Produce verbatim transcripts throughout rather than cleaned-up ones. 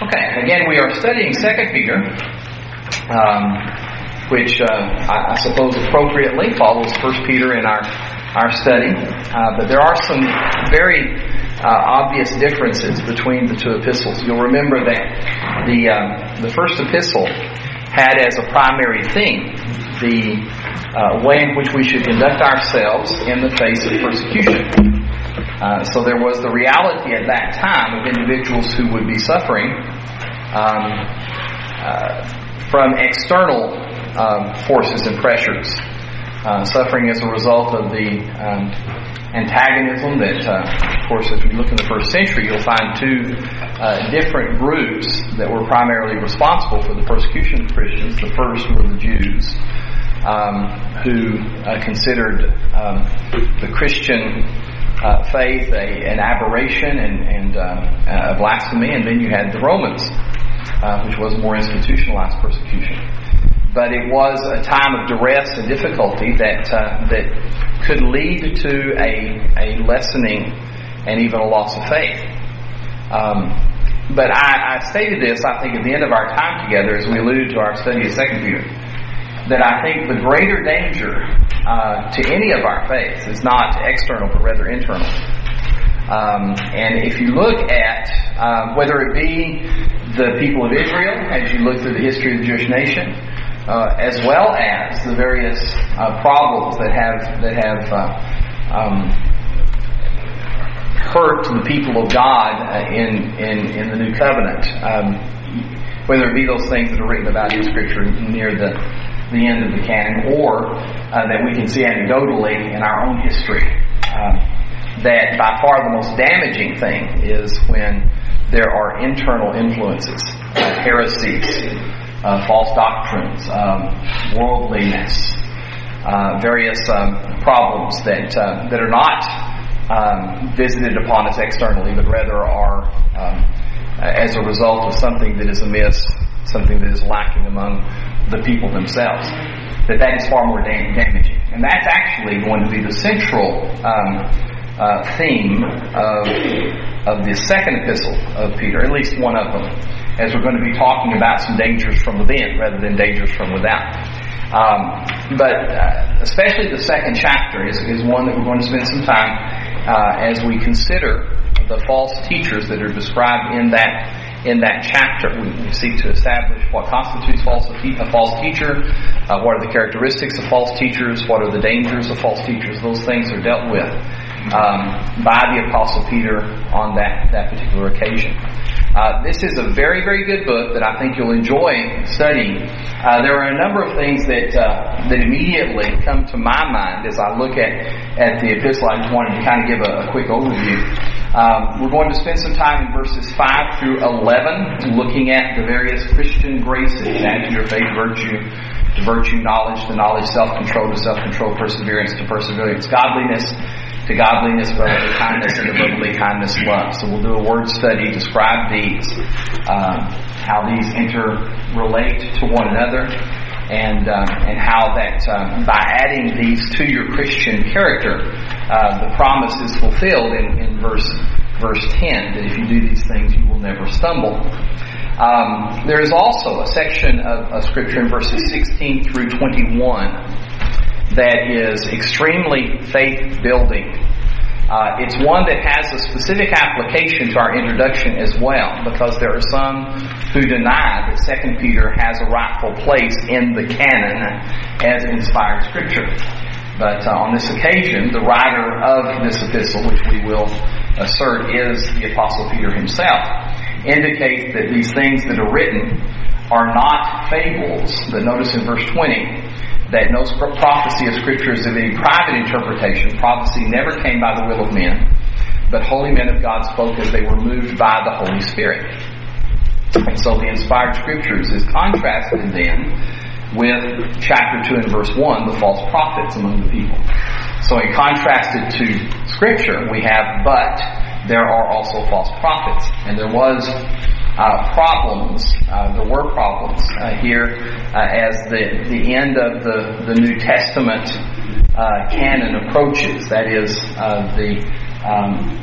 Okay, again, we are studying Second Peter, um, which uh, I, I suppose appropriately follows First Peter in our, our study. Uh, but there are some very uh, obvious differences between the two epistles. You'll remember that the, uh, the first epistle had as a primary theme the uh, way in which we should conduct ourselves in the face of persecution. Uh, so there was the reality at that time of individuals who would be suffering um, uh, from external um, forces and pressures, uh, suffering as a result of the um, antagonism that, uh, of course, as we look in the first century, you'll find two uh, different groups that were primarily responsible for the persecution of Christians. The first were the Jews, um, who uh, considered um, the Christian Uh, faith a, an aberration and, and uh, a blasphemy, and then you had the Romans, uh, which was more institutionalized persecution. But it was a time of duress and difficulty that uh, that could lead to a, a lessening and even a loss of faith. Um, but I, I stated this, I think, at the end of our time together, as we alluded to our study of Second Peter, that I think the greater danger Uh, to any of our faiths is not external but rather internal. Um, and if you look at uh, whether it be the people of Israel, as you look through the history of the Jewish nation, uh, as well as the various uh, problems that have that have uh, um, hurt the people of God uh, in, in in the New Covenant, um, whether it be those things that are written about in Scripture near the the end of the canon, or uh, that we can see anecdotally in our own history, um, that by far the most damaging thing is when there are internal influences, uh, heresies, uh, false doctrines, um, worldliness, uh, various um, problems that uh, that are not um, visited upon us externally, but rather are um, as a result of something that is amiss, something that is lacking among the people themselves, that that is far more dam- damaging. And that's actually going to be the central um, uh, theme of, of the second epistle of Peter, at least one of them, as we're going to be talking about some dangers from within rather than dangers from without. Um, but uh, especially the second chapter is, is one that we're going to spend some time uh, as we consider the false teachers that are described in that In that chapter. We, we seek to establish what constitutes false, a false teacher, uh, what are the characteristics of false teachers, what are the dangers of false teachers. Those things are dealt with um, by the Apostle Peter on that, that particular occasion. Uh, this is a very, very good book that I think you'll enjoy studying. Uh, there are a number of things that uh, that immediately come to my mind as I look at, at the epistle. I just wanted to kind of give a, a quick overview. Um, we're going to spend some time in verses five through eleven looking at the various Christian graces. Add to your faith virtue, to virtue knowledge, to knowledge self-control, to self-control perseverance, to perseverance godliness, to godliness brotherly kindness, and to brotherly kindness love. So we'll do a word study, describe these, um, how these interrelate to one another, and um, and how that um, by adding these to your Christian character, uh, the promise is fulfilled in, in verse verse ten, that if you do these things, you will never stumble. Um, there is also a section of, of Scripture in verses sixteen through twenty-one that is extremely faith-building. Uh, it's one that has a specific application to our introduction as well, because there are some who deny that Second Peter has a rightful place in the canon as inspired Scripture. But uh, on this occasion, the writer of this epistle, which we will assert is the Apostle Peter himself, indicates that these things that are written are not fables. But notice in verse twenty, that no prophecy of Scripture is of any private interpretation. Prophecy never came by the will of men, but holy men of God spoke as they were moved by the Holy Spirit. And so the inspired Scriptures is contrasted then with chapter two and verse one, the false prophets among the people. So in contrasted to Scripture, we have, but there are also false prophets. And there was uh, problems, uh, there were problems uh, here uh, as the, the end of the, the New Testament uh, canon approaches. That is, uh, the um,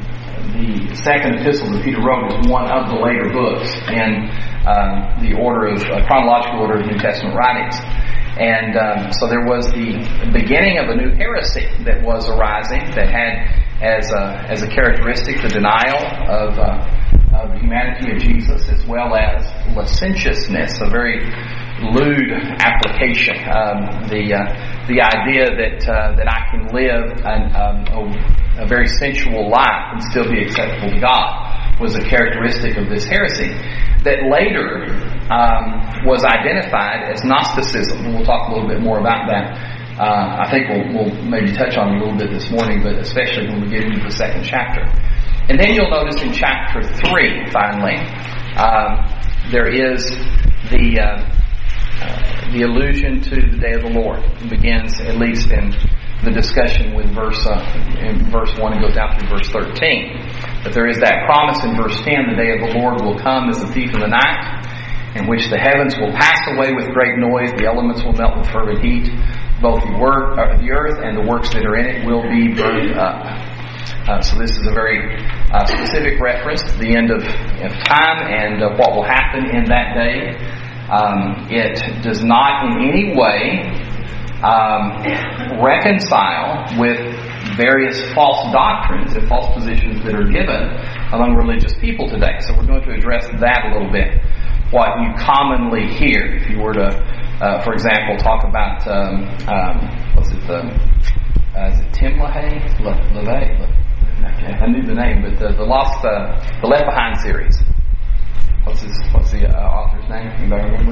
the second epistle that Peter wrote is one of the later books in um, the order of uh, chronological order of New Testament writings. And um, so there was the beginning of a new heresy that was arising that had as a, as a characteristic the denial of, uh, of the humanity of Jesus, as well as licentiousness, a very lewd application. Um, the uh, the idea that uh, that I can live an, um, a, a very sensual life and still be acceptable to God was a characteristic of this heresy that later um, was identified as Gnosticism. And we'll talk a little bit more about that. Uh, I think we'll, we'll maybe touch on it a little bit this morning, but especially when we get into the second chapter. And then you'll notice in chapter three, finally, um, there is the uh, uh, the allusion to the day of the Lord. It begins, at least in the discussion with verse uh, in verse one and goes down through verse thirteen. But there is that promise in verse ten, the day of the Lord will come as a thief in the night, in which the heavens will pass away with great noise, the elements will melt with fervent heat, both the, work, uh, the earth and the works that are in it will be burned up. Uh, so this is a very uh, specific reference to the end of, of time and uh, what will happen in that day. Um, it does not in any way um, reconcile with various false doctrines and false positions that are given among religious people today. So we're going to address that a little bit. What you commonly hear, if you were to, uh, for example, talk about, um, um, what's it, the, uh, is it Tim LaHaye? Le- LaVey? Le- I knew the name, but the, the Lost, uh, the Left Behind series. What's his, what's the uh, author's name? Anybody remember?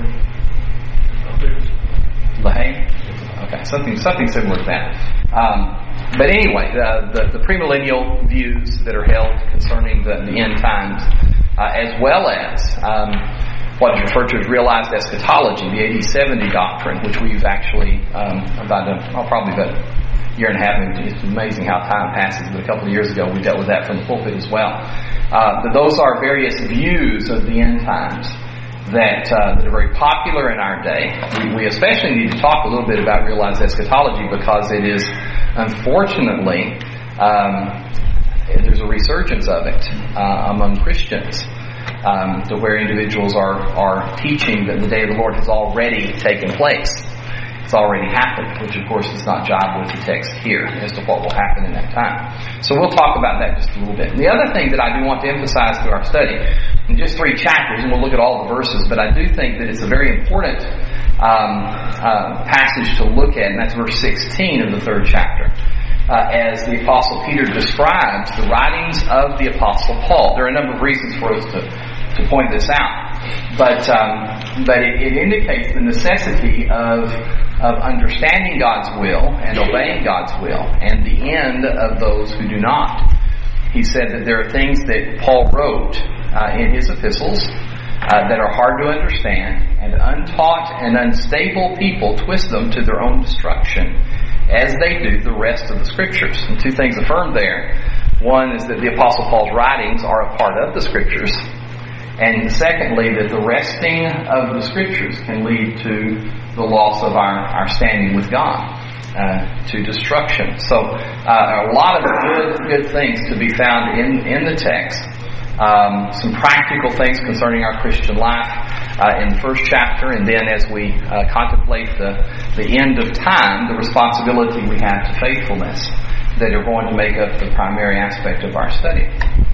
LaHaye? Okay, something, something similar to that. Um, But anyway, the, the, the premillennial views that are held concerning the, the end times, uh, as well as um, what is referred to as realized eschatology, the A D seventy doctrine, which we've actually, um, about a, oh, probably about a year and a half, it's amazing how time passes, but a couple of years ago we dealt with that from the pulpit as well. Uh, but those are various views of the end times that, uh, that are very popular in our day. We, we especially need to talk a little bit about realized eschatology because it is, unfortunately, um, there's a resurgence of it uh, among Christians, um, to where individuals are, are teaching that the day of the Lord has already taken place. It's already happened, which of course does not jive with the text here as to what will happen in that time. So we'll talk about that just a little bit. And the other thing that I do want to emphasize through our study, in just three chapters, and we'll look at all the verses, but I do think that it's a very important um, uh, passage to look at, and that's verse sixteen of the third chapter. Uh, as the Apostle Peter describes the writings of the Apostle Paul. There are a number of reasons for us to, to point this out. But um, but it, it indicates the necessity of, of understanding God's will and obeying God's will, and the end of those who do not. He said that there are things that Paul wrote uh, in his epistles uh, that are hard to understand, and untaught and unstable people twist them to their own destruction, as they do the rest of the Scriptures. And two things affirmed there. One is that the Apostle Paul's writings are a part of the Scriptures. And secondly, that the resting of the Scriptures can lead to the loss of our, our standing with God, uh, to destruction. So uh, a lot of good, good things to be found in, in the text. Um, some practical things concerning our Christian life uh, in the first chapter, and then as we uh, contemplate the, the end of time, the responsibility we have to faithfulness that are going to make up the primary aspect of our study.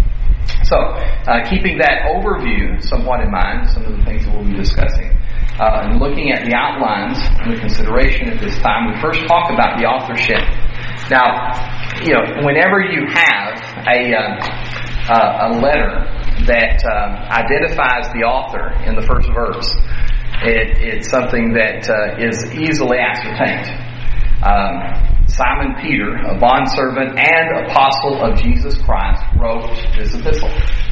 So, uh, keeping that overview somewhat in mind, some of the things that we'll be discussing, uh, and looking at the outlines and the consideration at this time, we first talk about the authorship. Now, you know, whenever you have a uh, Uh, a letter that um, identifies the author in the first verse, it, it's something that uh, is easily ascertained. Um, Simon Peter, a bondservant and apostle of Jesus Christ, wrote this epistle.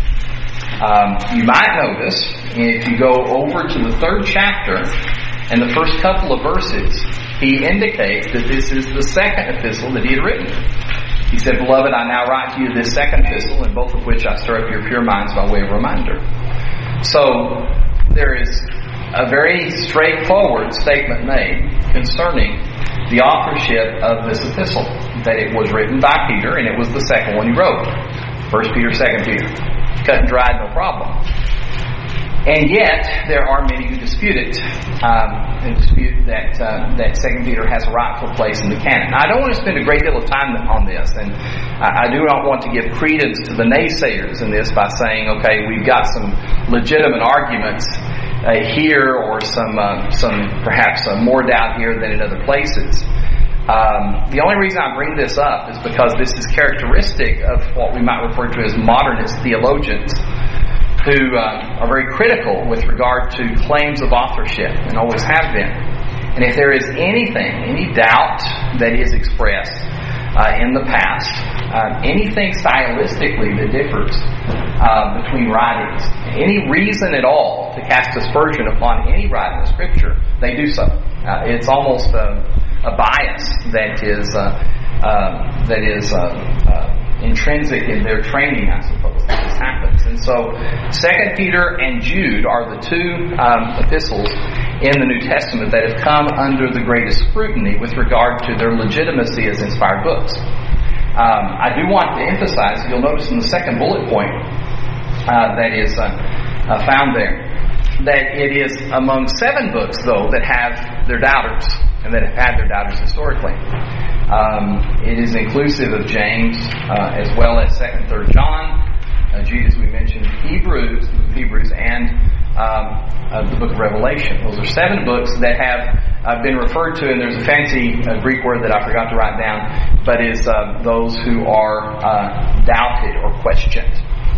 Um, you might notice, if you go over to the third chapter and the first couple of verses, he indicates that this is the second epistle that he had written. He said, "Beloved, I now write to you this second epistle, in both of which I stir up your pure minds by way of reminder." So, there is a very straightforward statement made concerning the authorship of this epistle, that it was written by Peter, and it was the second one he wrote. First Peter, Second Peter. Cut and dried, no problem. And yet, there are many who dispute it, um, and dispute that uh, that Second Peter has a rightful place in the canon. Now, I don't want to spend a great deal of time on this, and I, I do not want to give credence to the naysayers in this by saying, okay, we've got some legitimate arguments uh, here, or some uh, some perhaps uh, more doubt here than in other places. Um, the only reason I bring this up is because this is characteristic of what we might refer to as modernist theologians, who uh, are very critical with regard to claims of authorship, and always have been. And if there is anything, any doubt that is expressed uh, in the past, uh, anything stylistically that differs uh, between writings, any reason at all to cast aspersion upon any writing of Scripture, they do so. Uh, it's almost a, a bias that is uh, uh, that is uh, uh, intrinsic in their training, I suppose, that this happens. And so, Second Peter and Jude are the two um, epistles in the New Testament that have come under the greatest scrutiny with regard to their legitimacy as inspired books. Um, I do want to emphasize, you'll notice in the second bullet point uh, that is uh, uh, found there, that it is among seven books, though, that have their doubters, and that have had their doubters historically. Um, it is inclusive of James, uh, as well as Second, Third John, uh, Jude, as we mentioned, Hebrews, Hebrews, and um, uh, the Book of Revelation. Those are seven books that have uh, been referred to, and there's a fancy uh, Greek word that I forgot to write down, but is uh, those who are uh, doubted or questioned.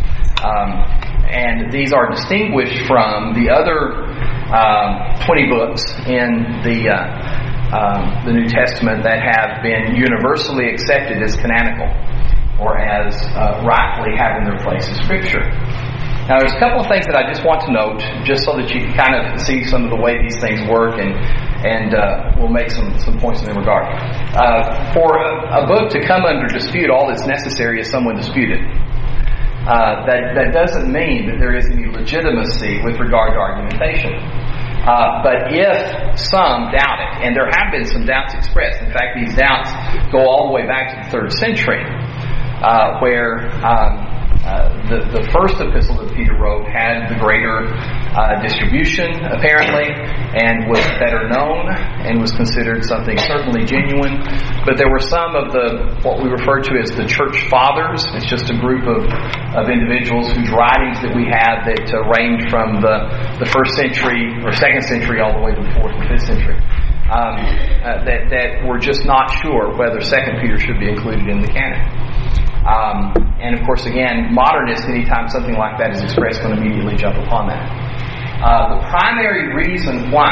Um, and these are distinguished from the other uh, twenty books in the uh, Um, the New Testament that have been universally accepted as canonical, or as uh, rightly having their place in Scripture. Now, there's a couple of things that I just want to note, just so that you can kind of see some of the way these things work, and and uh, we'll make some, some points in that regard. Uh, for a, a book to come under dispute, all that's necessary is someone disputed. Uh, that, that doesn't mean that there is any legitimacy with regard to argumentation. Uh, but if some doubt it, and there have been some doubts expressed, in fact, these doubts go all the way back to the third century, uh, where um, uh, the, the first epistle that Peter wrote had the greater uh, distribution, apparently, and was better known, and was considered something certainly genuine. But there were some of the, what we refer to as the church fathers. It's just a group of, of individuals whose writings that we have that uh, range from the, the first century or second century all the way to the fourth and fifth century, um, uh, that, that were just not sure whether Second Peter should be included in the canon. Um, and of course, again, modernists, anytime something like that is expressed, will immediately jump upon that. Uh, the primary reason why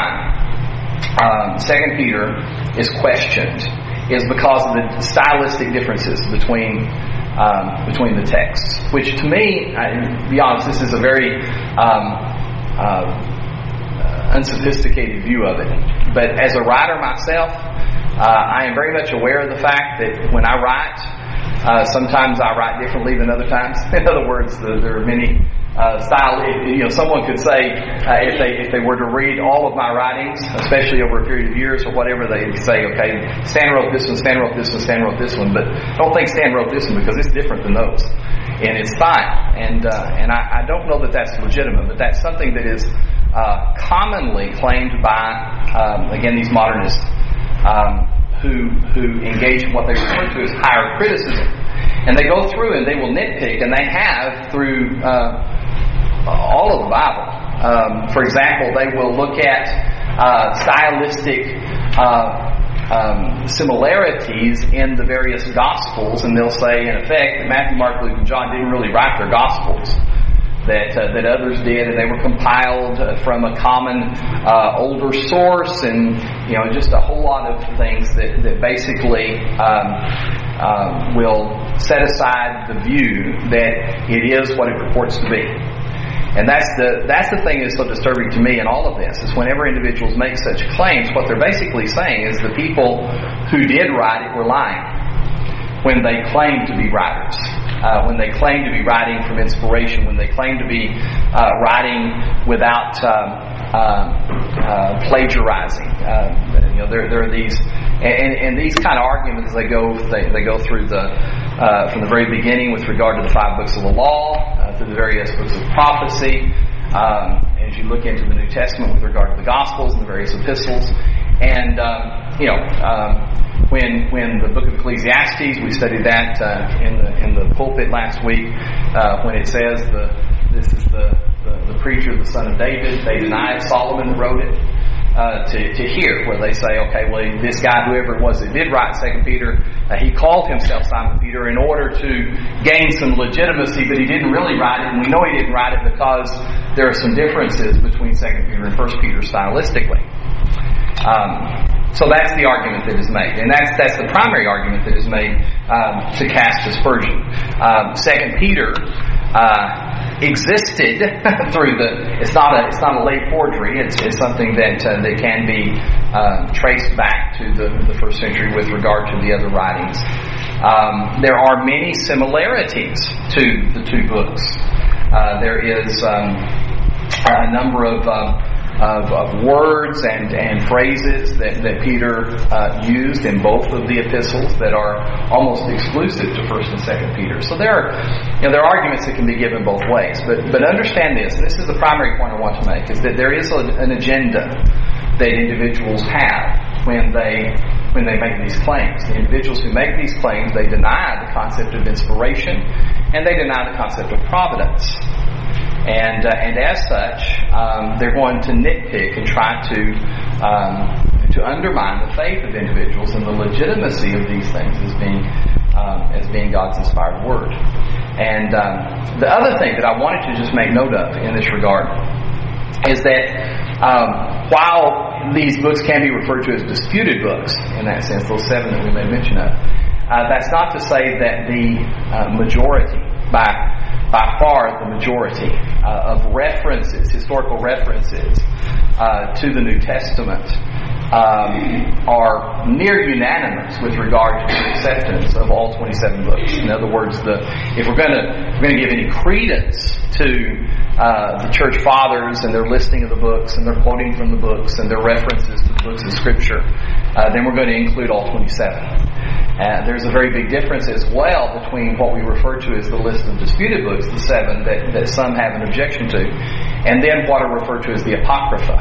um, Second Peter is questioned is because of the stylistic differences between um, between the texts. Which, to me, I, to be honest, this is a very um, uh, unsophisticated view of it. But as a writer myself, uh, I am very much aware of the fact that when I write, Uh, sometimes I write differently than other times. In other words, the, there are many uh, style. You know, someone could say uh, if they if they were to read all of my writings, especially over a period of years or whatever, they'd say, okay, Stan wrote this one, Stan wrote this one, Stan wrote this one. But I don't think Stan wrote this one because it's different than those, and it's fine. And uh, and I, I don't know that that's legitimate, but that's something that is uh, commonly claimed by um, again these modernists. Um, Who, who engage in what they refer to as higher criticism. And they go through and they will nitpick, and they have through uh, all of the Bible. Um, for example, they will look at uh, stylistic uh, um, similarities in the various Gospels, and they'll say, in effect, that Matthew, Mark, Luke, and John didn't really write their Gospels. That uh, that others did, and they were compiled uh, from a common uh, older source, and you know just a whole lot of things that that basically um, uh, will set aside the view that it is what it purports to be. And that's the that's the thing that's so disturbing to me in all of this, is whenever individuals make such claims, what they're basically saying is the people who did write it were lying when they claim to be writers. Uh, when they claim to be writing from inspiration, when they claim to be uh, writing without um, uh, uh, plagiarizing, uh, you know, there, there are these, and, and these kind of arguments. They go, they, they go through the uh, from the very beginning with regard to the five books of the law, uh, through the various books of prophecy, um, as you look into the New Testament with regard to the Gospels and the various epistles. And, um, you know, um, when when the book of Ecclesiastes, we studied that uh, in the in the pulpit last week, uh, when it says the this is the, the, the preacher, the son of David, they deny it, Solomon wrote it. Uh, to, to hear, where they say, okay, well, this guy, whoever it was that did write Second Peter, uh, he called himself Simon Peter in order to gain some legitimacy, but he didn't really write it, and we know he didn't write it because there are some differences between Second Peter and First Peter stylistically. Um, so that's the argument that is made, and that's that's the primary argument that is made um, to cast aspersion. Um, Second Peter uh, existed through the. It's not a. It's not a late forgery. It's, it's something that uh, that can be uh, traced back to the, the first century with regard to the other writings. Um, there are many similarities to the two books. Uh, there is um, a number of. Um, Of, of words and, and phrases that, that Peter uh, used in both of the epistles that are almost exclusive to First and Second Peter. So there are, you know, there are arguments that can be given both ways. But but understand this, and this is the primary point I want to make, is that there is a, an agenda that individuals have when they when they make these claims. The individuals who make these claims, they deny the concept of inspiration, and they deny the concept of providence. And uh, and as such, um, they're going to nitpick and try to um, to undermine the faith of individuals and the legitimacy of these things as being um, as being God's inspired word. And um, the other thing that I wanted to just make note of in this regard is that um, while these books can be referred to as disputed books, in that sense, those seven that we made mention of, uh, that's not to say that the uh, majority, by by far the majority uh, of references, historical references uh, to the New Testament um, are near unanimous with regard to the acceptance of all twenty-seven books. In other words, the if we're going to we're going to give any credence to uh, the church fathers and their listing of the books and their quoting from the books and their references to the books of Scripture, uh, then we're going to include all twenty-seven. Uh, there's a very big difference as well between what we refer to as the list of disputed books, the seven that, that some have an objection to, and then what are referred to as the Apocrypha.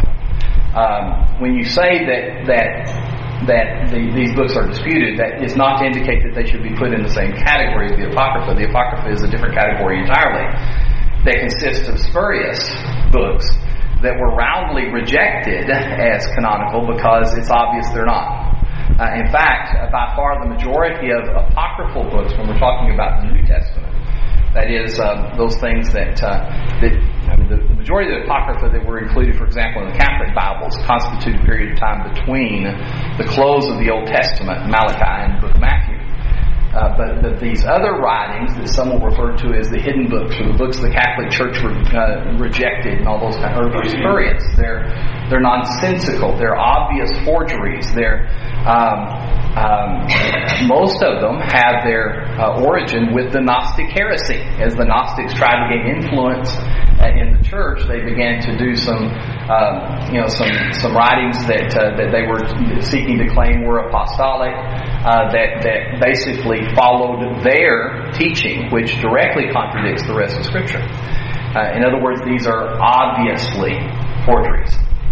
Um, when you say that that that the, these books are disputed, that is not to indicate that they should be put in the same category as the Apocrypha. The Apocrypha is a different category entirely. They consist of spurious books that were roundly rejected as canonical because it's obvious they're not. Uh, in fact, uh, by far the majority of apocryphal books, when we're talking about the New Testament, that is, um, those things that, uh, that I mean, the, the majority of the apocrypha that were included, for example, in the Catholic Bibles, constitute a period of time between the close of the Old Testament, Malachi, and the book of Matthew. Uh, but, but these other writings that some will refer to as the hidden books, or the books the Catholic Church re, uh, rejected, and all those kind of are spurious. They're they're nonsensical. They're obvious forgeries. They're um, um, most of them have their uh, origin with the Gnostic heresy. As the Gnostics tried to gain influence uh, in the church, they began to do some uh, you know some some writings that uh, that they were seeking to claim were apostolic. Uh, that that basically followed their teaching, which directly contradicts the rest of Scripture. Uh, in other words, these are obviously forgeries.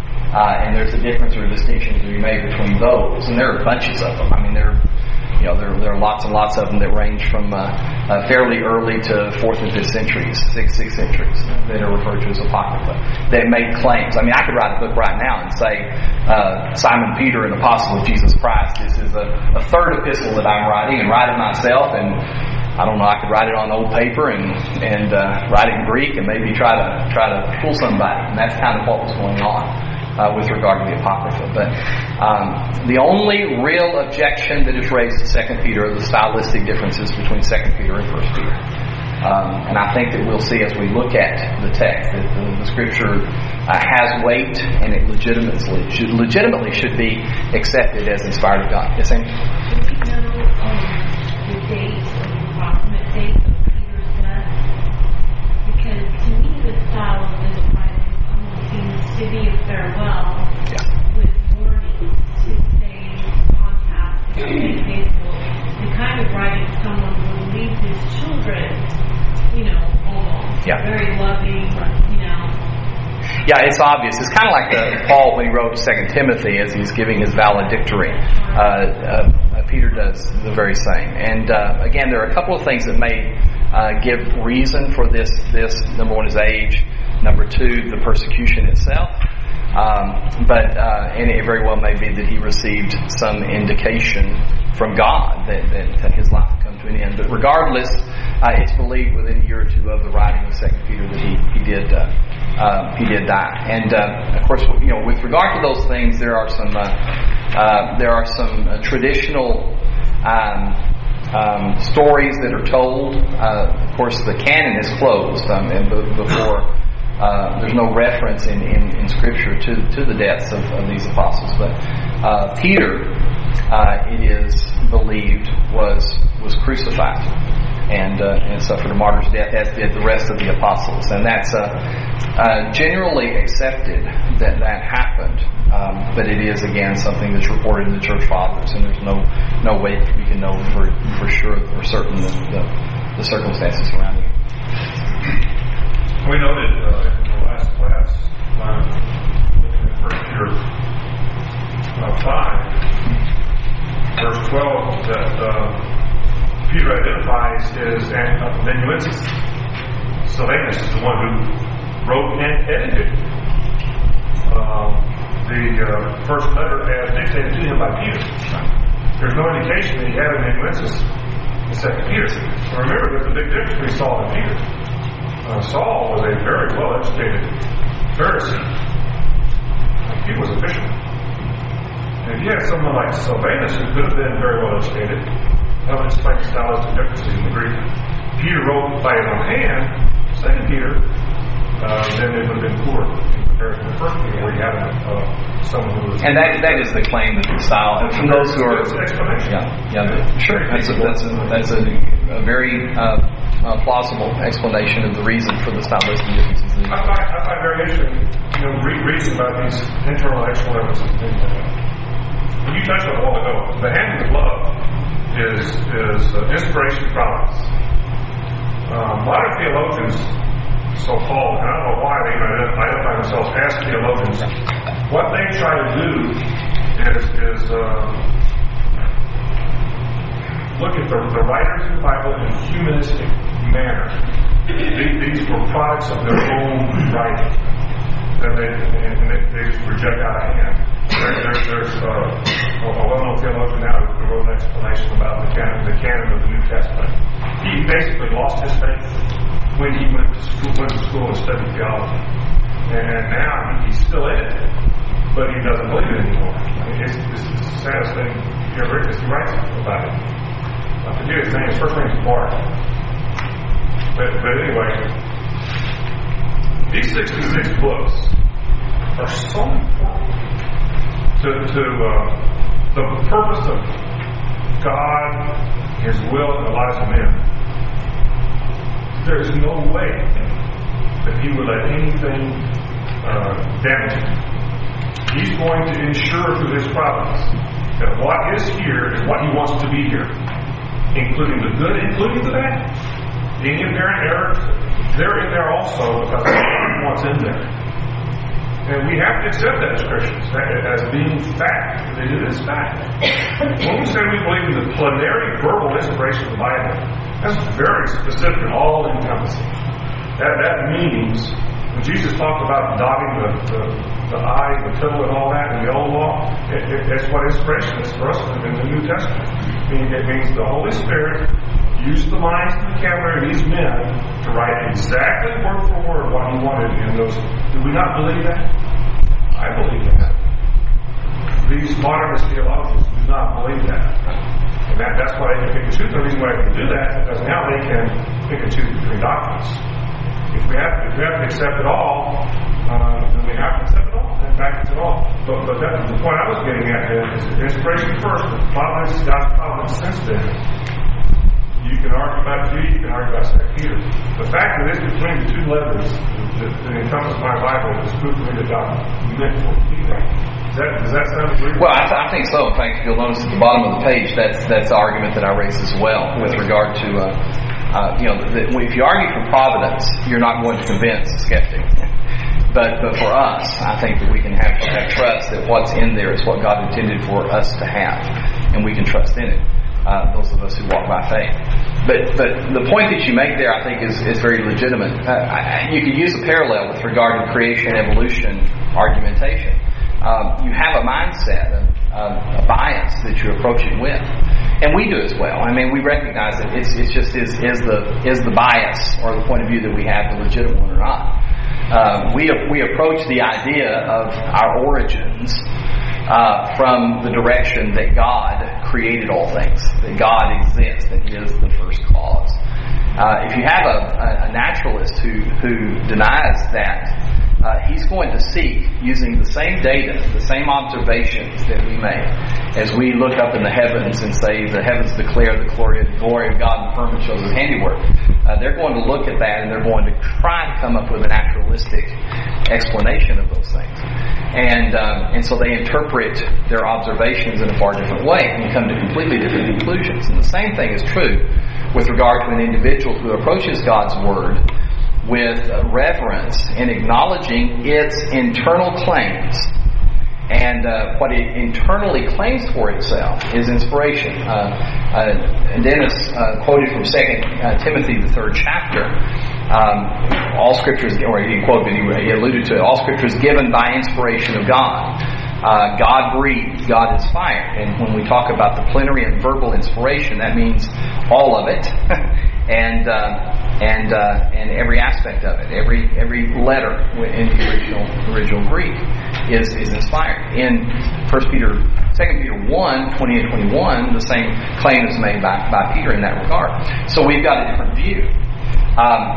Uh, and there's a difference or a distinction to be made between those. And there are bunches of them. I mean, there you know, there, there are lots and lots of them that range from uh, uh, fairly early to fourth and fifth centuries, sixth, sixth centuries, that are referred to as Apocrypha, that make claims. I mean, I could write a book right now and say, uh, Simon Peter, an apostle of Jesus Christ. This is a, a third epistle that I'm writing, and write it myself, and I don't know, I could write it on old paper and, and uh, write it in Greek and maybe try to try to fool somebody. And that's kind of what was going on. Uh, with regard to the Apocrypha. But um, the only real objection that is raised to Second Peter are the stylistic differences between Second Peter and First Peter. Um, and I think that we'll see as we look at the text that the, the Scripture uh, has weight, and it legitimately should, legitimately should be accepted as inspired of God. Yes, Amy? Do we know um, the date or the approximate date of Peter's death? Because to me the style of this seems to be a farewell, yeah, with warnings to stay contact with the individual, and kind of writing someone will yeah, it's obvious. It's kind of like the, Paul when he wrote Second Timothy as he's giving his valedictory. Uh, uh, Peter does the very same. And uh, again, there are a couple of things that may uh, give reason for this. This number one is age. Number two, the persecution itself. Um, but uh, and it very well may be that he received some indication from God that, that his life would come to an end. But regardless, uh, it's believed within a year or two of the writing of Second Peter that he he did uh, uh, he did die. And uh, of course, you know, with regard to those things, there are some uh, uh, there are some uh, traditional um, um, stories that are told. Uh, of course, the canon is closed, um, and before. Uh, there's no reference in, in, in Scripture to to the deaths of, of these apostles, but uh, Peter, uh, it is believed, was was crucified and uh, and suffered a martyr's death, as did the rest of the apostles, and that's uh, uh, generally accepted that that happened. Um, but it is again something that's reported in the Church Fathers, and there's no no way we can know for for sure or certain the, the, the circumstances surrounding it. We noted uh, in the last class, uh, looking at First Peter uh, five, verse twelve, that uh, Peter identifies his amanuensis. Sylvanus is the one who wrote and edited uh, the uh, first letter as dictated to him by Peter. There's no indication that he had an amanuensis in Second Peter. Remember, there's a big difference between Saul and Peter. Uh, Saul was a very well-educated Pharisee. He was a fisherman. And if you had someone like Sylvanus who could have been very well-educated, that would explain the stylistic differences in the Greek. Peter wrote by his own hand, Second Peter, uh, then it would have been poor in comparison to First Peter, where you had uh, someone who was... And that that is the claim that the style, from those who are... It's an explanation. Yeah, yeah, the, sure. That's a, that's a, that's a, a very... Uh, Uh, plausible explanation of the reason for the stylistic differences. I find, I find very interesting, you know, re- reading about these internal and external evidence and things like that. When you touched on it a while ago, the hand of love is is uh, inspiration providence. Um, modern theologians, so-called, and I don't know why they even identify themselves as theologians, what they try to do is is uh, look at the, the writers of the Bible in a humanistic manner. These, these were products of their own writing. And they, and they, they just project out of hand. There, there, there's uh, a well-known theologian now who wrote an explanation about the canon, the canon of the New Testament. He basically lost his faith when he went to school, went to school and studied theology. And now he's still in it, but he doesn't believe it anymore. I mean, it's, it's the saddest thing he ever is. He writes about it. I forget his name. His first name is Bart. But, but anyway, these sixty-six books are so important to, to uh, the purpose of God, His will in the lives of men. There is no way that He would let anything uh, damage it. He's going to ensure through His providence that what is here is what He wants to be here, including the good, including the bad. Any apparent errors, they're in there also because God wants in there. And we have to accept that as Christians, as being fact. It is fact. When we say we believe in the plenary verbal inspiration of the Bible, that's very specific and all-encompassing. That, that means, when Jesus talked about dotting the, the, the I, the tittle, and all that in the Old Law, it, it, that's what inspiration is for us in the New Testament. I mean, it means the Holy Spirit used the minds of the vocabulary of these men to write exactly word for word what He wanted in those. Do we not believe that? I believe that. These modernist theologians do not believe that. And that, that's why they can pick and choose. The reason why they can do that is because now they can pick and choose between doctrines. If we have, if we have to accept it all, uh, then we have to accept it all. In fact, it's it all. But, but that, the point I was getting at is inspiration first, but providence, God's providence since then. You can argue about Jude, you can argue about Second Peter. The fact that it's between the two letters that, that encompass my Bible is proof to me that God meant for Peter. Does that, does that sound agreeable? Well, I, th- I think so. In fact, if you'll notice at the bottom of the page, that's that's the argument that I raised as well with regard to, uh, uh, you know, the, if you argue for providence, you're not going to convince a skeptic. But but for us, I think that we can have, have trust that what's in there is what God intended for us to have, and we can trust in it. Uh, those of us who walk by faith. But but the point that you make there, I think, is, is very legitimate. Uh, I, you could use a parallel with regard to creation evolution argumentation. Um, you have a mindset, a, a bias that you approach it with, and we do as well. I mean, we recognize that it's it's just is is the is the bias or the point of view that we have the legitimate one or not. Uh, we we approach the idea of our origins uh, from the direction that God created all things, that God exists, that He is the first cause. Uh, if you have a, a naturalist who who denies that, uh, he's going to seek, using the same data, the same observations that we make, as we look up in the heavens and say, the heavens declare the glory, the glory of God, and the firmament shows His handiwork. Uh, they're going to look at that and they're going to try to come up with a naturalistic explanation of those things. And um, and so they interpret their observations in a far different way and come to completely different conclusions. And the same thing is true with regard to an individual who approaches God's Word with reverence and acknowledging its internal claims. And uh, what it internally claims for itself is inspiration. Uh, uh, Dennis uh, quoted from Second uh, Timothy, the third chapter. Um, all Scripture is, or he quoted, he alluded to it, all Scripture is given by inspiration of God. Uh, God breathed, God inspired. And when we talk about the plenary and verbal inspiration, that means all of it, and uh, and uh, and every aspect of it, every every letter in the original original Greek is is inspired. In First Peter, Second Peter one twenty and twenty one, the same claim is made by by Peter in that regard. So we've got a different view. Um,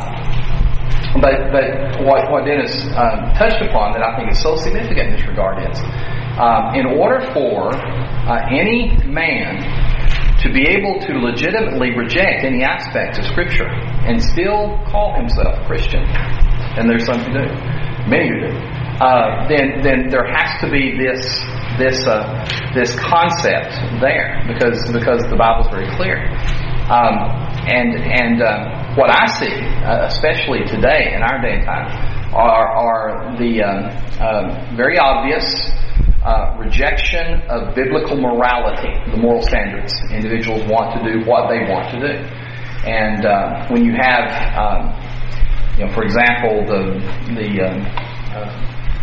but but what what Dennis um, touched upon that I think is so significant in this regard is, um, in order for uh, any man to be able to legitimately reject any aspect of Scripture and still call himself a Christian, and there's some who do, many who do, uh, then then there has to be this this uh, this concept there, because because the Bible's very clear. Um, and and uh, what I see, uh, especially today in our day and time, are are the um, uh, very obvious Uh, rejection of biblical morality, the moral standards. Individuals want to do what they want to do. And uh, when you have, um, you know, for example, the the um, uh,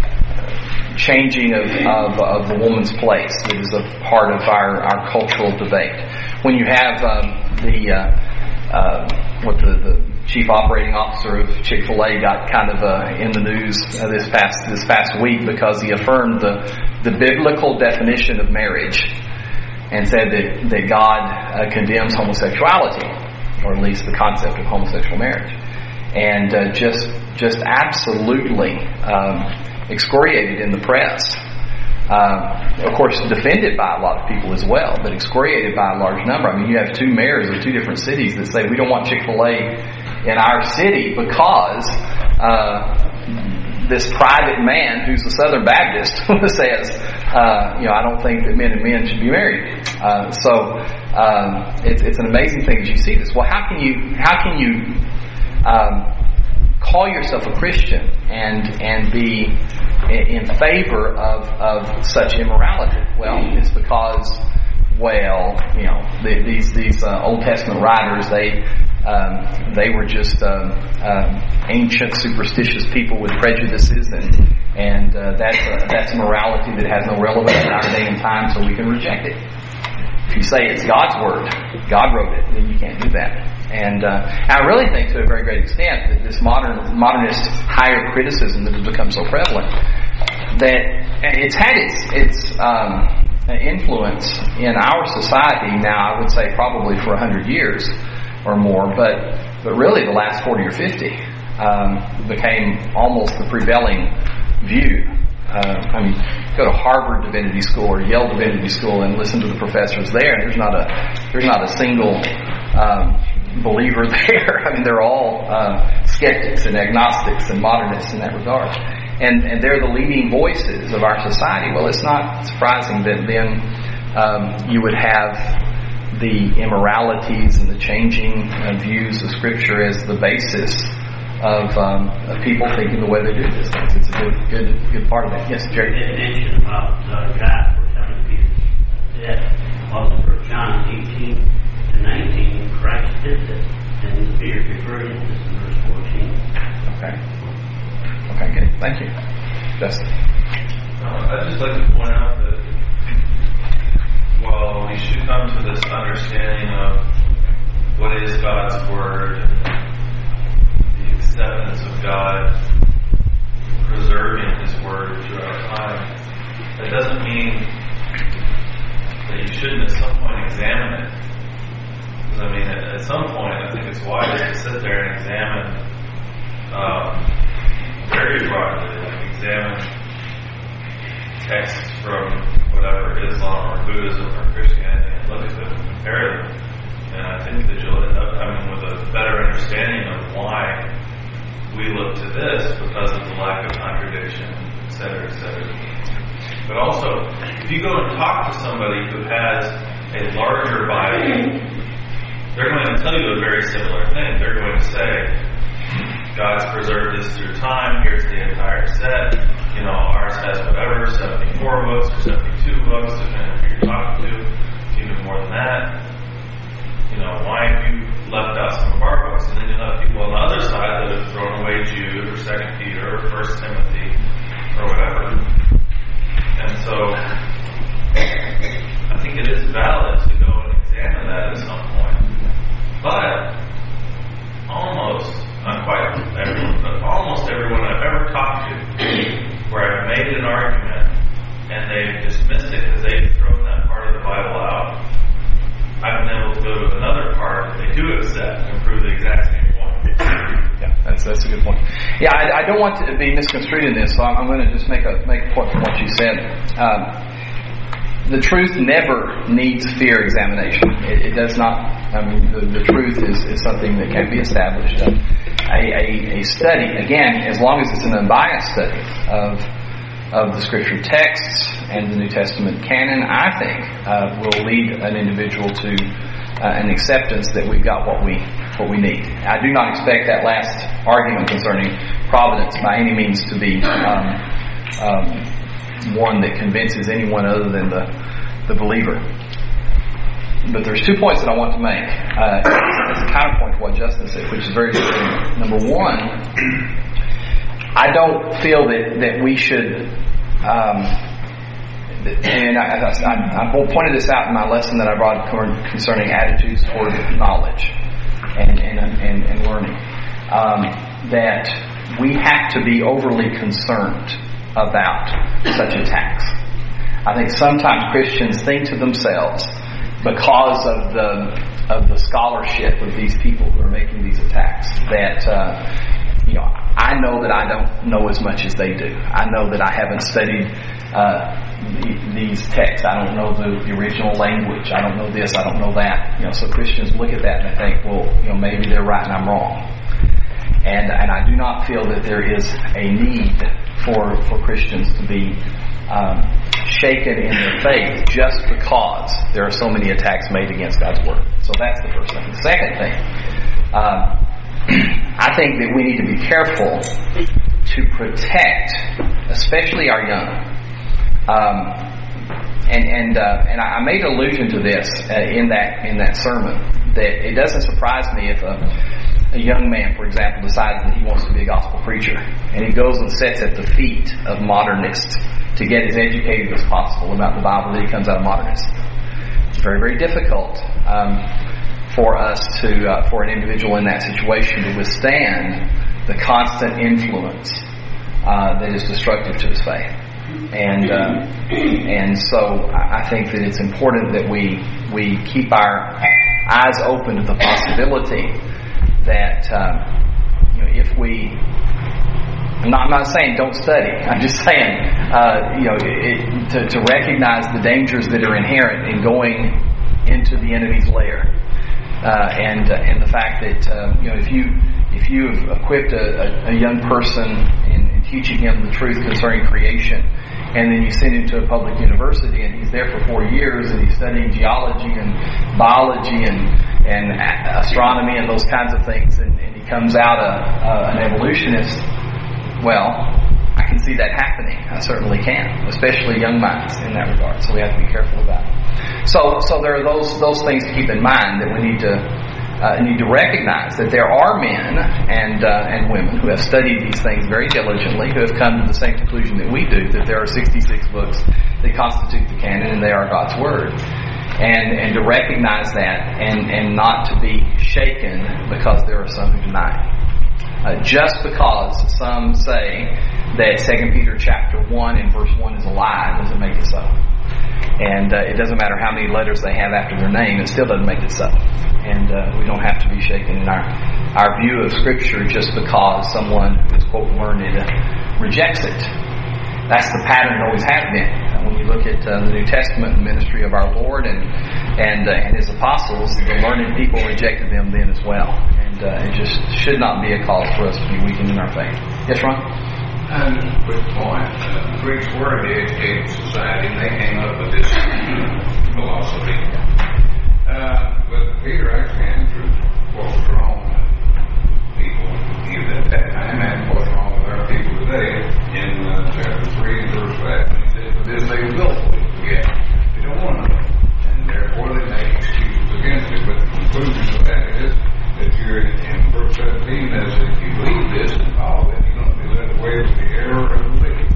changing of, of, of the woman's place, that is a part of our, our cultural debate. When you have um, the uh, uh, what the, the chief operating officer of Chick-fil-A got kind of uh, in the news uh, this past this past week because he affirmed the the biblical definition of marriage and said that that God uh, condemns homosexuality, or at least the concept of homosexual marriage, and uh, just just absolutely um, excoriated in the press. Uh, of course, defended by a lot of people as well, but excoriated by a large number. I mean, you have two mayors of two different cities that say we don't want Chick-fil-A in our city because uh, this private man who's a Southern Baptist says, uh, you know, I don't think that men and men should be married. Uh, so um, it's, it's an amazing thing as you see this. Well, how can you how can you um, call yourself a Christian and and be in favor of, of such immorality? Well, it's because, well, you know, the, these these uh, Old Testament writers, they um, they were just um, um, ancient, superstitious people with prejudices, and and uh, that's uh, that's morality that has no relevance in our day and time, so we can reject it. If you say it's God's word, God wrote it, then you can't do that. And uh, I really think, to a very great extent, that this modern modernist higher criticism that has become so prevalent, that it's had its its um, influence in our society now, I would say probably for a hundred years or more, but but really the last forty or fifty um, became almost the prevailing view. Uh, I mean, go to Harvard Divinity School or Yale Divinity School and listen to the professors there, and there's not a there's not a single um, believer there. I mean, they're all uh, skeptics and agnostics and modernists in that regard. And and they're the leading voices of our society. Well, it's not surprising that then um, you would have the immoralities and the changing uh, views of Scripture as the basis of, um, of people thinking the way they do these things. It's a good, good, good part of that. Yes, Jerry. You mentioned about uh, God foretelling Peter's death. Also, for John eighteen to nineteen, Christ did this, and Peter referred to this in verse fourteen. Okay. Okay, good. Thank you. Justin. Uh, I'd just like to point out that while we should come to this understanding of what is God's Word, the acceptance of God preserving His Word throughout time, that doesn't mean that you shouldn't at some point examine it. Because, I mean, at, at some point, I think it's wise to sit there and examine um, very broadly, like examine texts from whatever, Islam or Buddhism or Christianity, and look at them and compare them. And I think that you'll end up coming with a better understanding of why we look to this because of the lack of contradiction, et cetera, et cetera. But also, if you go and talk to somebody who has a larger Bible, they're going to tell you a very similar thing. They're going to say, God's preserved this through time, here's the entire set. You know, ours has whatever, seventy-four books or seventy-two books, depending on who you're talking to, even more than that. You know, why have you left out some of our books? And then you'll have people on the other side that have thrown away Jude or Second Peter or First Timothy or whatever. And so, I think it is valid to go and examine that at some point. But, almost, not quite everyone, but almost everyone I've ever talked to, where I've made an argument and they've dismissed it because they've thrown that part of the Bible out, I've been able to go to another part that they do accept and prove the exact same point. Yeah, that's that's a good point. Yeah, I, I don't want to be misconstrued in this, so I'm, I'm going to just make a make a point from what you said. Um, the truth never needs fear examination. It, it does not. I mean, the, the truth is, is something that can be established. Uh, a, a, a study, again, as long as it's an unbiased study of of the Scripture texts and the New Testament canon, I think uh, will lead an individual to uh, an acceptance that we've got what we what we need. I do not expect that last argument concerning providence by any means to be um, um, one that convinces anyone other than the, the believer. But there's two points that I want to make uh, as a counterpoint to what Justin said, which is very important. Number one, I don't feel that, that we should, um, and I, I, I pointed this out in my lesson that I brought concerning attitudes toward knowledge and, and, and, and learning, um, that we have to be overly concerned about such attacks. I think sometimes Christians think to themselves, because of the of the scholarship of these people who are making these attacks, that uh, you know, I know that I don't know as much as they do. I know that I haven't studied uh, these texts. I don't know the, the original language. I don't know this. I don't know that. You know, so Christians look at that and they think, well, you know, maybe they're right and I'm wrong. And and I do not feel that there is a need for for Christians to be um, shaken in their faith just because there are so many attacks made against God's Word. So that's the first thing. The second thing, um, I think that we need to be careful to protect, especially our young. Um, and and uh, and I made allusion to this uh, in that in that sermon, that it doesn't surprise me if a, a young man, for example, decides that he wants to be a gospel preacher, and he goes and sits at the feet of modernists to get as educated as possible about the Bible that he comes out of modernist. It's very, very difficult um, for us to, uh, for an individual in that situation to withstand the constant influence uh, that is destructive to his faith. And um, and so I think that it's important that we we keep our eyes open to the possibility that um, you know, if we I'm not, I'm not saying don't study. I'm just saying, uh, you know, it, to, to recognize the dangers that are inherent in going into the enemy's lair, uh, and uh, and the fact that uh, you know, if you if you have equipped a, a, a young person and, and teaching him the truth concerning creation, and then you send him to a public university and he's there for four years and he's studying geology and biology and, and astronomy and those kinds of things, and, and he comes out a, a, an evolutionist, well, I can see that happening. I certainly can, especially young minds in that regard. So we have to be careful about it. So, so there are those those things to keep in mind that we need to uh, need to recognize that there are men and uh, and women who have studied these things very diligently, who have come to the same conclusion that we do, that there are sixty-six books that constitute the canon and they are God's Word. And and to recognize that and, and not to be shaken because there are some who deny it. Uh, just because some say that Second Peter chapter one and verse one is a lie doesn't make it so. And uh, it doesn't matter how many letters they have after their name, it still doesn't make it so. And uh, we don't have to be shaken in our, our view of Scripture just because someone who is, quote, learned rejects it. That's the pattern it always has been. When you look at uh, the New Testament, the ministry of our Lord and and, uh, and His apostles, the learned people rejected them then as well. And uh, it just should not be a cause for us to be weakened in our faith. Yes, Ron? And just a quick point. Uh, the Greeks were the educated society, and they came up with this philosophy. Uh, but Peter actually answered what was wrong with people even at that time and what's wrong with our people today in uh, chapter three, verse five. He said, "For this they willfully forget. They don't want to know, and therefore they make excuses against it." But the conclusion of that is that you're in verse seventeen, that is, if you believe this and follow it, you're going to be led away with the error of the wicked.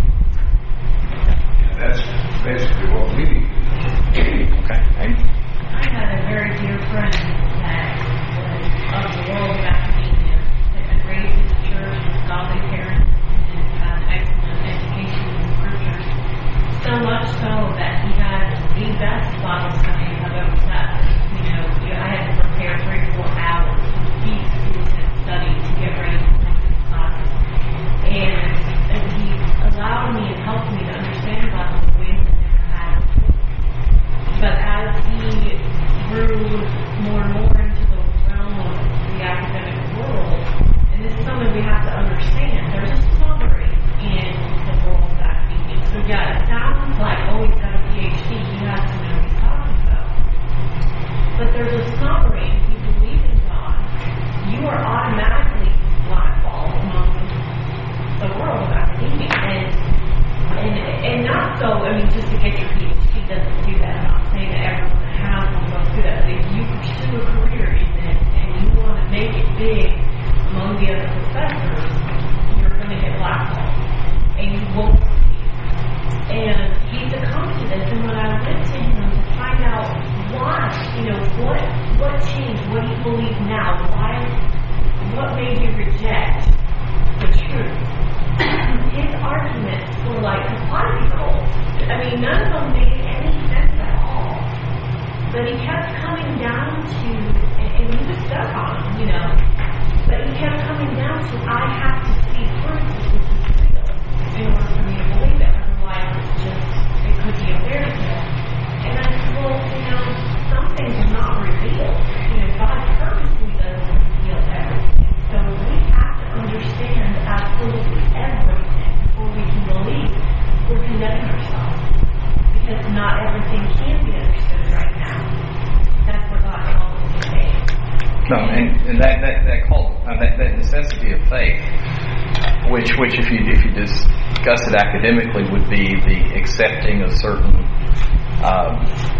And that's basically what we need. Okay. Amy? I had a very dear friend that was of the world of academia, had been raised in the church with godly parents and had excellent education in scriptures. So much so that he had the best Bible study I've ever sat. You know, I had to prepare three or four hours of deep student study to get ready to come to classes. And, and he allowed me and helped me to understand the Bible in ways I never had before. But as he grew more and more into the realm of the academic world, and this is something we have to understand, there's a snobbery in the world of academia. So yeah, it sounds like, oh, he's got a P H D, he has to know what he's talking about. But there's a snobbery. If you believe in God, you are automatically blackballed among the world of academia. And, and, and not so, I mean, just to get your P H D doesn't do that. I'm not saying that everyone that has one goes through that. But if you pursue a career in this and you want to make it big among the other professors, you're going to get blackballed. And you won't succeed. And he's come to this, and when I went to him to find out why, you know, what what changed, what do you believe now, why, what made you reject the truth? His arguments were like logical. I mean, none of them made any sense at all. But he kept coming down to, and, and he was stuck on them, you know, but he kept coming down to, I have to see proof that this is real in order for me to believe it. Otherwise, it's just, it could be a fairy tale. And I said, well, you know, some things are not revealed. You know, God purposely doesn't reveal everything. So we have to understand absolutely everything before we can believe we're condemning ourselves. Because not everything can be understood right now. That's what God calls us to say. No, and, and that that that call, uh, that, that necessity of faith, which which if you if you discuss it academically, would be the accepting of certain um,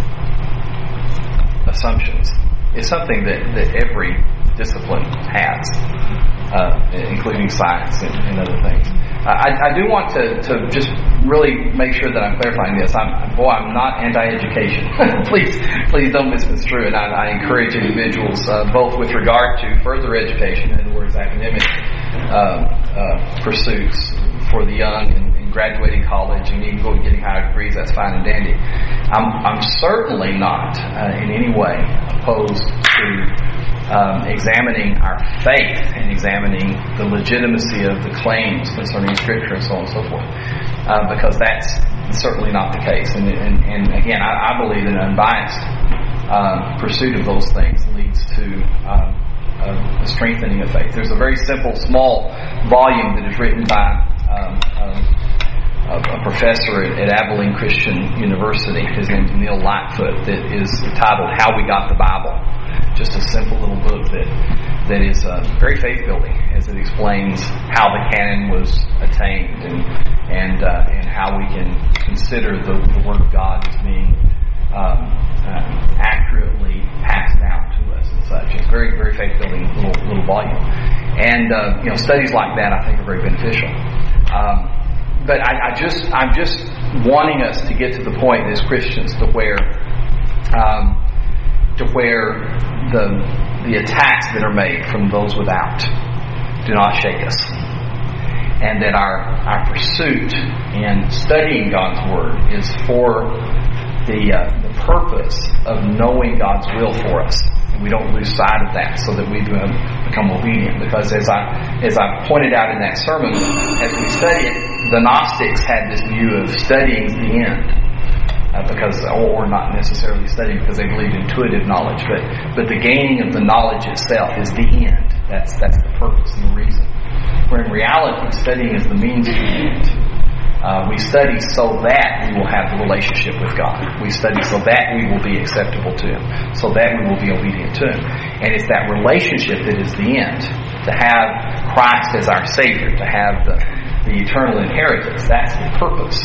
assumptions. It's something that, that every discipline has, uh, including science and, and other things. I, I do want to, to just really make sure that I'm clarifying this. I'm, boy, I'm not anti-education. please, please don't misconstrue it. I, I encourage individuals, uh, both with regard to further education, in other words, academic uh, uh, pursuits for the young and, and graduating college and even going getting higher degrees. That's fine and dandy. I'm, I'm certainly not uh, in any way opposed to Um, examining our faith and examining the legitimacy of the claims concerning Scripture and so on and so forth, uh, because that's certainly not the case. And, and, and again, I, I believe that an unbiased uh, pursuit of those things leads to uh, a, a strengthening of faith. There's a very simple, small volume that is written by um, um, a, a professor at, at Abilene Christian University. His name is Neil Lightfoot. That is titled "How We Got the Bible." Just a simple little book that that is uh, very faith building, as it explains how the canon was attained and and uh, and how we can consider the, the Word of God as being um, uh, accurately passed down to us and such. It's very very faith building little little volume, and uh, you know studies like that I think are very beneficial. Um, but I, I just I'm just wanting us to get to the point as Christians to where. Um, to where the the attacks that are made from those without do not shake us. And that our, our pursuit in studying God's Word is for the uh, the purpose of knowing God's will for us. And we don't lose sight of that so that we become obedient. Because as I as I pointed out in that sermon, as we study it, the Gnostics had this view of studying the end. Uh, because, or not necessarily studying because they believe intuitive knowledge, but but the gaining of the knowledge itself is the end. That's that's the purpose and the reason. Where in reality, studying is the means to the end. Uh, we study so that we will have the relationship with God. We study so that we will be acceptable to Him, so that we will be obedient to Him. And it's that relationship that is the end. To have Christ as our Savior, to have the the eternal inheritance. That's the purpose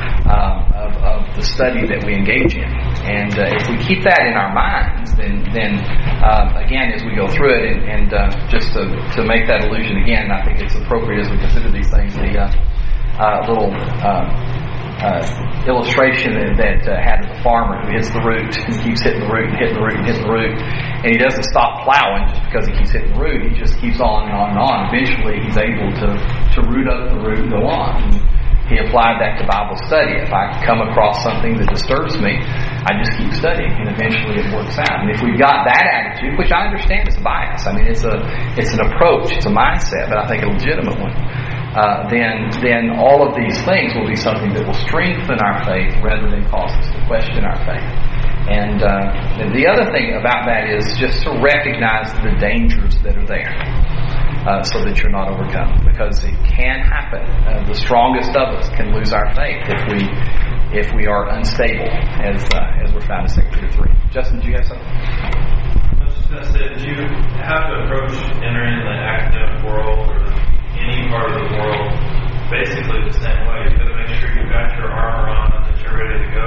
um, of, of the study that we engage in. And uh, if we keep that in our minds, then, then um, again, as we go through it, and, and uh, just to, to make that allusion again, I think it's appropriate as we consider these things, the uh, uh, little uh, uh, illustration that, that uh, had the farmer who hits the root and keeps hitting the root and hitting the root and hitting the root. And he doesn't stop plowing just because he keeps hitting the root. He just keeps on and on and on. Eventually, he's able to, to root up the root and go on. And he applied that to Bible study. If I come across something that disturbs me, I just keep studying, and eventually it works out. And if we've got that attitude, which I understand is a bias, I mean, it's a it's an approach, it's a mindset, but I think a legitimate one. Uh, then then all of these things will be something that will strengthen our faith rather than cause us to question our faith. And, uh, and the other thing about that is just to recognize the dangers that are there, uh, so that you're not overcome. Because it can happen. Uh, the strongest of us can lose our faith if we if we are unstable, as uh, as we're found in Second Peter three. Justin, do you have something? I was just going to say that you have to approach entering the academic world or any part of the world basically the same way. You've got to make sure you've got your armor on and that you're ready to go.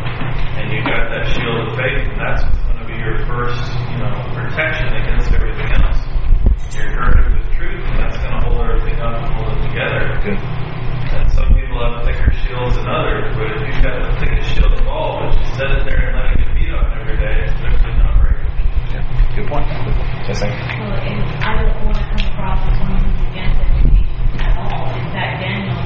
And you've got that shield of faith, and that's what's going to be your first, you know, protection against everything else. You're girded with truth, and that's going to hold everything up and hold it together. Good. And some people have thicker shields than others, but if you've got the thickest shield of all, but you set it there and let it get beat on every day, it's definitely not very good. Yeah. Good point. Yes, thank you. Well, and I don't want to come across as someone who's against education at all. In fact, Daniel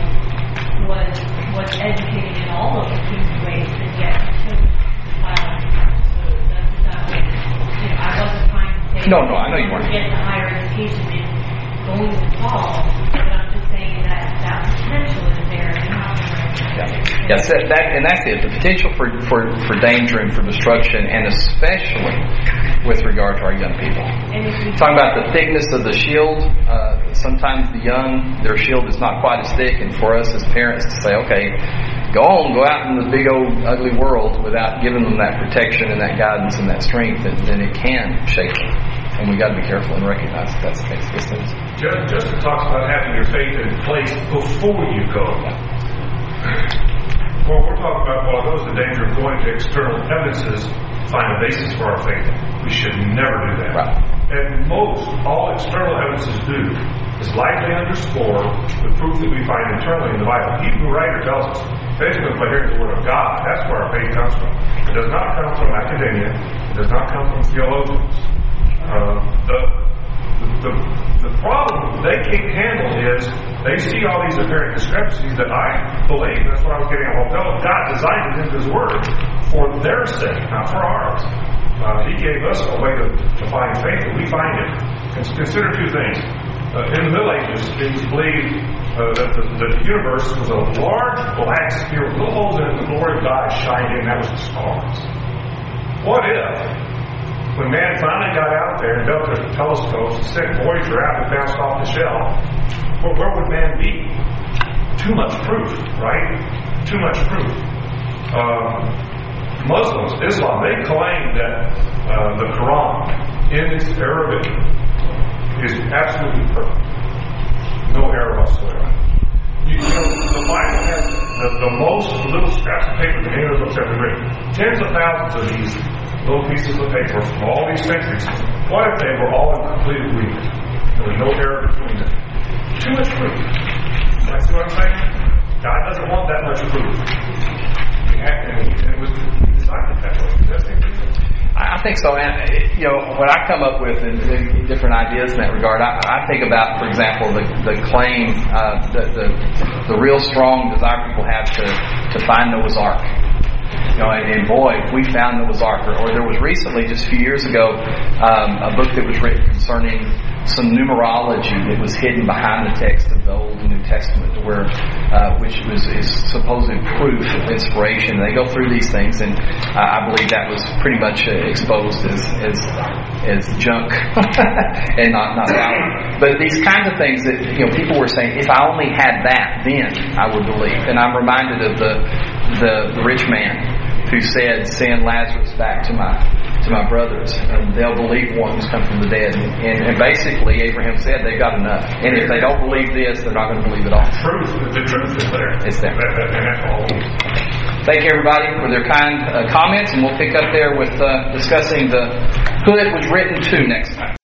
was was educated in all of the king's ways, and yet he chose to file on Christ. So that's not what, you know, I wasn't trying to say No, no, I know you weren't. Get to higher education and going to Paul, but I'm just saying that that potential is there. And how to Yeah. Yes, that, that and that's it. The potential for, for, for danger and for destruction, and especially with regard to our young people. Talking about the thickness of the shield, uh, sometimes the young, their shield is not quite as thick, and for us as parents to say, okay, go on, go out in the big old ugly world without giving them that protection and that guidance and that strength, then, then it can shake them. And we got to be careful and recognize that that's the case. Justin talks about having your faith in place before you go. Well, we're talking about, well, those are the danger of going to external evidences to find a basis for our faith. We should never do that. Right. At most, all external evidences do is lightly underscore the proof that we find internally in the Bible. The Hebrew writer tells us, faith comes by hearing the Word of God. That's where our faith comes from. It does not come from academia. It does not come from theologians. Uh, the, the, the problem they can't handle is they see all these apparent discrepancies that I believe, that's what I was getting at. Well, God designed it into His Word for their sake, not for ours. Uh, he gave us a way to, to find faith, and we find it. Consider two things. Uh, in the Middle Ages, it was believed uh, that, the, that the universe was a large black sphere with little holes in it, and the glory of God shining, and that was the stars. What if, when man finally got out there and built their telescopes and sent Voyager out and bounced off the shell, well, where would man be? too much proof, right? Too much proof. Um, Muslims, Islam, they claim that uh, the Quran in its Arabic is absolutely perfect. No error whatsoever. You know, the Bible has the, the most little scraps of paper that any of us ever written. Tens of thousands of these little pieces of paper from all these centuries. What if they were all in complete agreement? There was no error between them. Too much proof. You see what I'm saying? God doesn't want that much proof. He had, and it was designed that way. Does he? I think so, and you know, when I come up with in, in different ideas in that regard, I, I think about, for example, the the claim, uh, the, the the real strong desire people have to to find Noah's Ark. You know, and, and boy, we found Noah's Ark. Or, or there was recently, just a few years ago, um, a book that was written concerning some numerology that was hidden behind the text of the Old and New Testament, where uh, which was is supposed proof of inspiration. They go through these things, and uh, I believe that was pretty much uh, exposed as as as junk and not not valid. But these kinds of things that, you know, people were saying, if I only had that, then I would believe. And I'm reminded of the the, the rich man who said, "Send Lazarus back to my to my brothers, and they'll believe one who's come from the dead." And, and, and basically, Abraham said they've got enough. And if they don't believe this, they're not going to believe it all. Truth, the truth is there. It's there. That, that, and that's all. Thank you, everybody, for their kind uh, comments, and we'll pick up there with uh, discussing the who it was written to next time.